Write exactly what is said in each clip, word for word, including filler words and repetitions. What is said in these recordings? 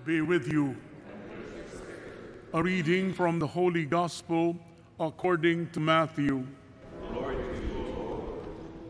be with you. A reading from the Holy Gospel according to Matthew. Glory to you, Lord.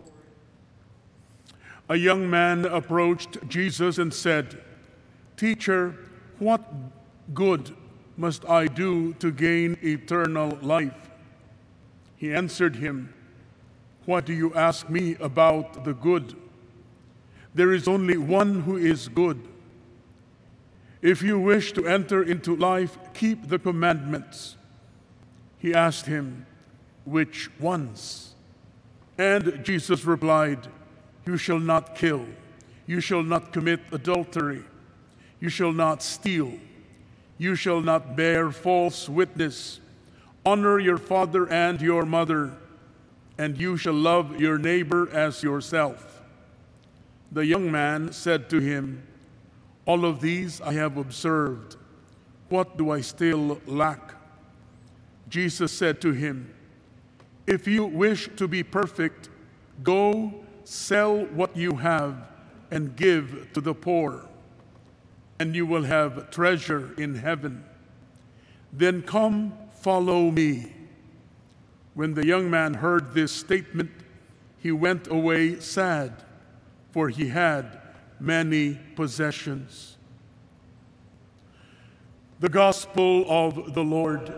A young man approached Jesus and said, "Teacher, what good must I do to gain eternal life?" He answered him, "What do you ask me about the good? There is only one who is good. If you wish to enter into life, keep the commandments." He asked him, "Which ones?" And Jesus replied, "You shall not kill. You shall not commit adultery. You shall not steal. You shall not bear false witness. Honor your father and your mother, and you shall love your neighbor as yourself." The young man said to him, "All of these I have observed. What do I still lack?" Jesus said to him, "If you wish to be perfect, go sell what you have and give to the poor, and you will have treasure in heaven. Then come, follow me." When the young man heard this statement, he went away sad, for he had many possessions. The Gospel of the Lord.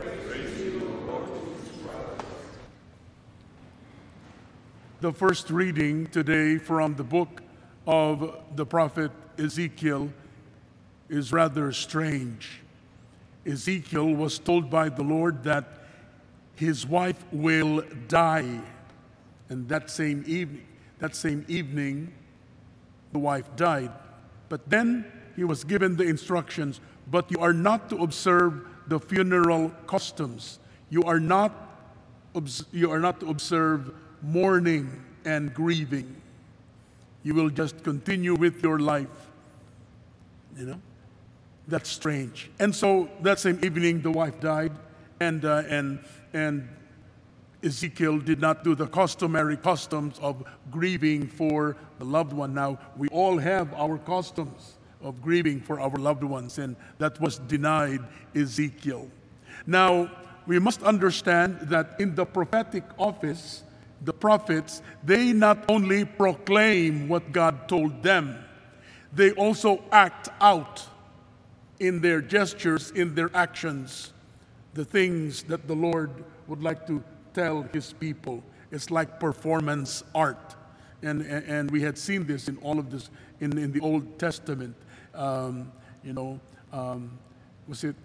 The first reading today from the book of the prophet Ezekiel is rather strange. Ezekiel was told by the Lord that his wife will die, and that same evening, that same evening, the wife died. But then he was given the instructions, but you are not to observe the funeral customs. You are not, you are not to observe mourning and grieving. You will just continue with your life. You know, that's strange. And so that same evening, the wife died, and uh, and and Ezekiel did not do the customary customs of grieving for the loved one. Now, we all have our customs of grieving for our loved ones, and that was denied Ezekiel. Now, we must understand that in the prophetic office, the prophets, they not only proclaim what God told them, they also act out in their gestures, in their actions, the things that the Lord would like to tell his people. It's like performance art. And, and, and we had seen this in all of this in, in the Old Testament. Um, you know, um, was it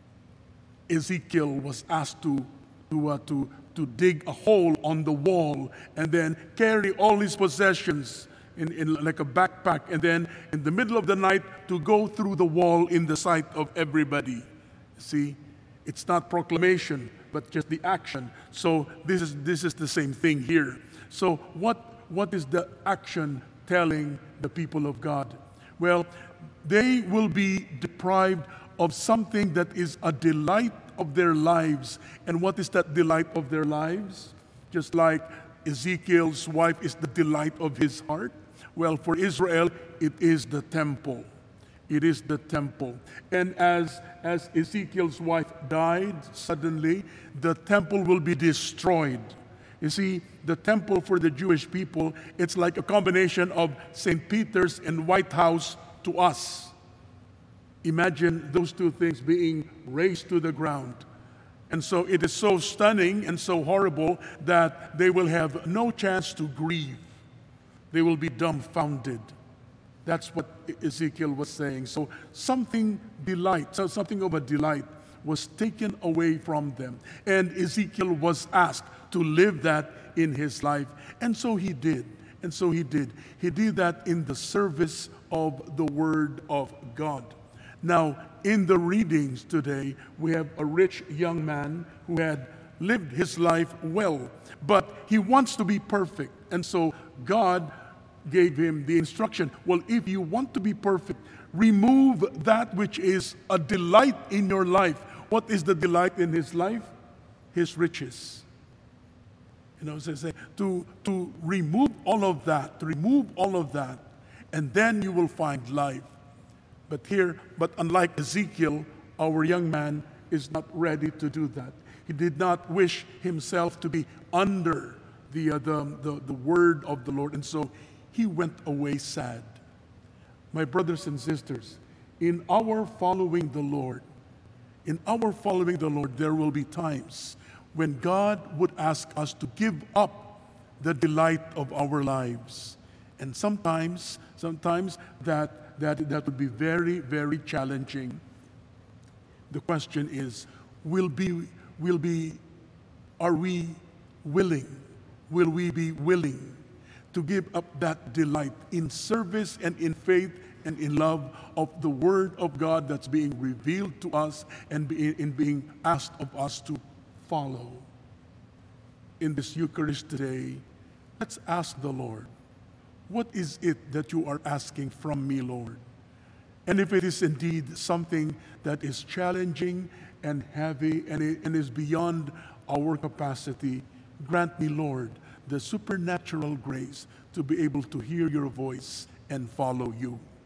Ezekiel was asked to, to, uh, to, to dig a hole on the wall and then carry all his possessions in, in like a backpack, and then in the middle of the night to go through the wall in the sight of everybody. See, it's not proclamation, but just the action. So this is this is the same thing here. So what what is the action telling the people of God? Well, they will be deprived of something that is a delight of their lives. And what is that delight of their lives? Just like Ezekiel's wife is the delight of his heart. Well, for Israel, it is the temple. It is the temple. And as, as Ezekiel's wife died suddenly, the temple will be destroyed. You see, the temple for the Jewish people, it's like a combination of Saint Peter's and White House to us. Imagine those two things being razed to the ground. And so it is so stunning and so horrible that they will have no chance to grieve. They will be dumbfounded. That's what Ezekiel was saying. So something delight, so something of a delight was taken away from them. And Ezekiel was asked to live that in his life. And so he did. And so he did. He did that in the service of the Word of God. Now, in the readings today, we have a rich young man who had lived his life well, but he wants to be perfect. And so God gave him the instruction, well, if you want to be perfect, remove that which is a delight in your life. What is the delight in his life? His riches. You know, so say, to, to remove all of that, to remove all of that, and then you will find life. But here, but unlike Ezekiel, our young man is not ready to do that. He did not wish himself to be under the, uh, the, the, the word of the Lord, and so he went away sad. My brothers and sisters, in our following the Lord, in our following the Lord, there will be times when God would ask us to give up the delight of our lives. And sometimes, sometimes that, that, that would be very, very challenging. The question is, will be, will be, are we willing? Will we be willing to give up that delight in service and in faith and in love of the Word of God that's being revealed to us and be, in being asked of us to follow? In this Eucharist today, let's ask the Lord, what is it that you are asking from me, Lord? And if it is indeed something that is challenging and heavy and, it, and is beyond our capacity, grant me, Lord, the supernatural grace to be able to hear your voice and follow you.